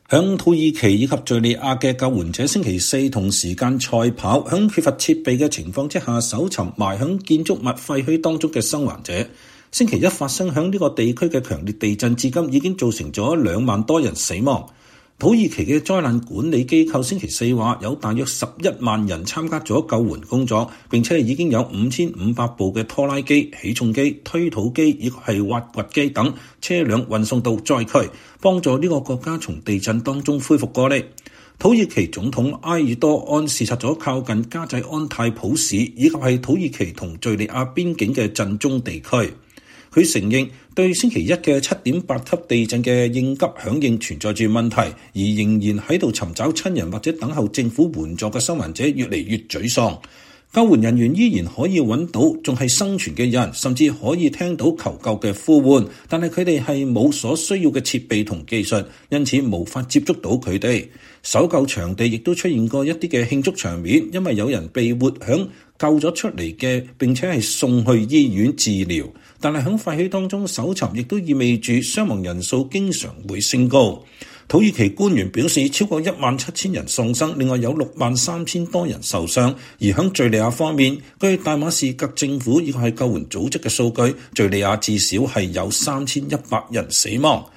響土耳其以及敘利亞嘅救援者星期四同時間賽跑，響缺乏設備嘅情況之下搜尋埋響建築物廢墟當中嘅生還者。星期一發生響呢個地區嘅強烈地震，至今已經造成咗2萬多人死亡。土耳其嘅災難管理機構星期四話，有大約11萬人參加咗救援工作，並且已經有5500部嘅拖拉機、起重機、推土機以及係挖掘機等車輛運送到災區，幫助呢個國家從地震當中恢復過嚟。土耳其總統埃爾多安視察咗靠近加濟安泰普市以及係土耳其同敘利亞邊境嘅震中地區。佢承認對星期一嘅7.8級地震嘅應急響應存在住問題，而仍然喺度尋找親人或者等候政府援助嘅生還者越嚟越沮喪。救援人員依然可以揾到仲係生存嘅人，甚至可以聽到求救嘅呼喚，但係佢哋係冇所需要嘅設備同技術，因此無法接觸到佢哋。搜救場地亦都出現過一啲嘅慶祝場面，因為有人被活響救咗出嚟嘅，並且係送去醫院治療。但係喺廢墟當中搜尋，亦都意味住傷亡人數經常會升高。土耳其官員表示，超過17000人喪生，另外有63000多人受傷。而喺敘利亞方面，據大馬士革政府以及係救援組織嘅數據，敘利亞至少係有3100人死亡。